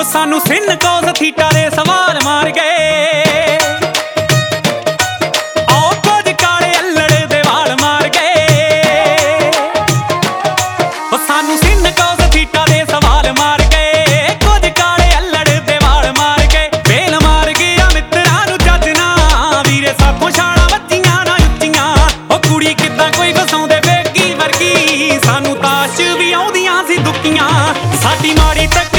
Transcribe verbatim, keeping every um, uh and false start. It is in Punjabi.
ਉਹ ਸਾਨੂੰ ਸਿਨ ਕੋਸ ਥੀਟਾ ਦੇ ਸਵਾਲ ਮਾਰ ਗਏ। ਉਹ ਕੁਝ ਕਾਲੇ ਅੱਲੜ ਦੇ ਵਾਲ ਮਾਰ ਗਏ। ਉਹ ਸਾਨੂੰ ਸਿਨ ਕੋਸ ਥੀਟਾ ਦੇ ਸਵਾਲ ਮਾਰ ਗਏ। ਕੁਝ ਕਾਲੇ ਅੱਲੜ ਦੇ ਵਾਲ ਮਾਰ ਗਏ। ਵੇਲ ਮਾਰ ਗਿਆ ਮਿੱਤਰਾਂ ਨੂੰ ਜੱਜ ਨਾ ਵੀਰੇ ਸਾਥੋਂ ਛਾਲਾਂ ਵੱਜੀਆਂ ਨਾ ਉੱਚੀਆਂ। ਉਹ ਕੁੜੀ ਕਿੱਦਾਂ ਕੋਈ ਫਸਾਉਂਦੇ ਬੇਗੀ ਵਰਗੀ ਸਾਨੂੰ ਤਾਸ਼ ਵੀ ਆਉਂਦੀਆਂ ਸੀ ਦੁੱਕੀਆਂ। ਸਾਡੀ ਮਾੜੀ